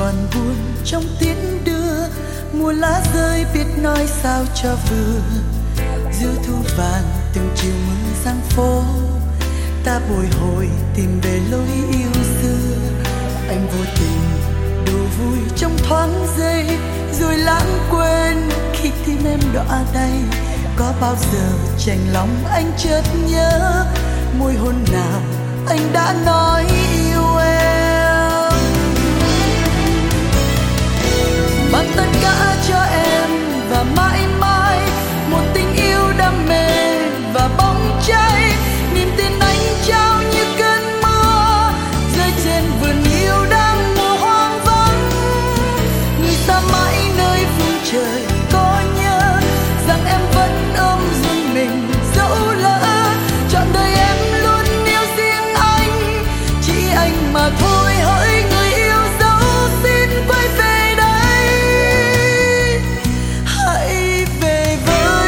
còn buồn trong tiếng đưa, mùa lá rơi biết nói sao cho vừa. Giữa thu vàng từng chiều mưa giăng phố, ta bồi hồi tìm về lối yêu xưa. Anh vô tình đùa vui trong thoáng giây, rồi lãng quên khi tim em đọa đầy. Có bao giờ chạnh lòng anh chợt nhớ môi hôn nào anh đã nói yêu em. Mang tất cả cho em và mãi mãi một tình yêu đam mê và bóng cháy. Niềm tin anh trao như cơn mưa rơi trên vườn yêu đang mùa hoang vắng. Người xa mãi nơi phương trời có nhớ rằng em vẫn ôm riêng mình, dẫu lỡ trọn đời em luôn yêu riêng anh. Chỉ anh mà thôi hỡi người yêu dấu, xin quay về đây, hãy về với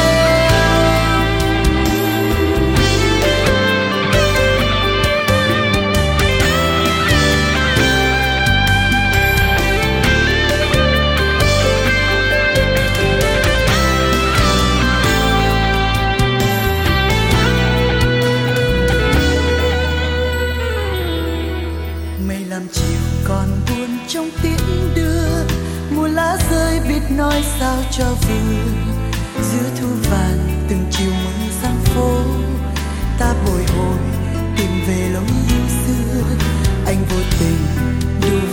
mây làm chiều còn buồn trong tiếng đưa, mùa lá rơi biết nói sao cho vừa. Giữa thu vàng từng chiều mưa giăng phố, ta bồi hồi tìm về lối yêu xưa. Anh vô tình đùa